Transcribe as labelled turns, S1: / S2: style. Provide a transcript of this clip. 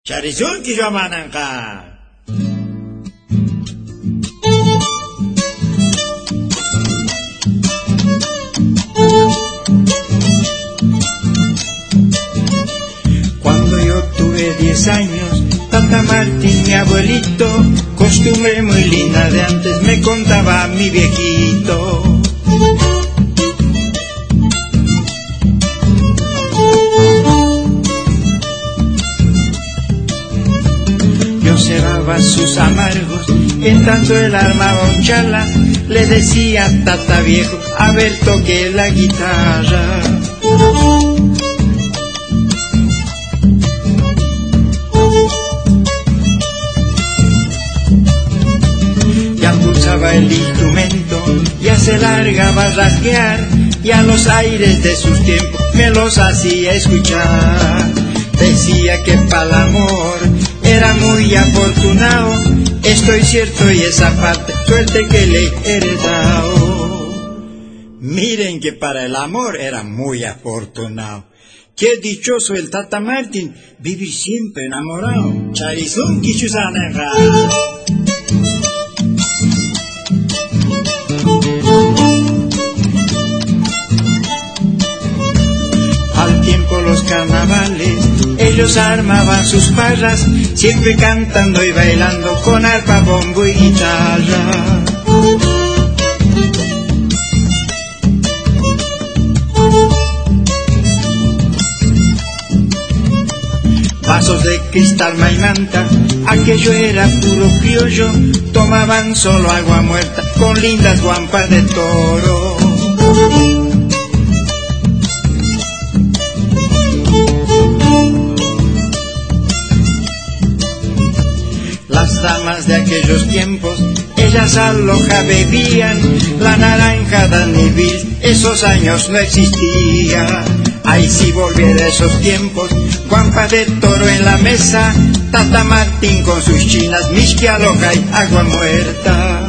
S1: Charizón que yo mananca.
S2: Cuando yo tuve 10 años, Tata Martín, mi abuelito, costumbre muy linda de antes me contaba mi viejito. Yo cebaba sus amargos, en tanto él armaba un chala, le decía: Tata viejo, a ver toque la guitarra. Ya pulsaba el instrumento, ya se largaba a rasguear, y a los aires de sus tiempos me los hacía escuchar. Decía que para el amor era muy afortunado, estoy cierto y esa parte, suerte que le he heredado.
S1: Miren que para el amor era muy afortunado. Qué dichoso el Tata Martín, vivir siempre enamorado. Charizón que chusaneja.
S2: Al tiempo los carnavales, ellos armaban sus parras, siempre cantando y bailando con arpa, bombo y guitarra. Vasos de cristal, maimanta, aquello era puro criollo, tomaban solo agua muerta con lindas guampas de toro. Las damas de aquellos tiempos, ellas al hoja bebían, la naranja Daniville, esos años no existían. Ay, si volviera esos tiempos, guampa de toro en la mesa, Tata Martín con sus chinas, Mixquialoca y agua muerta.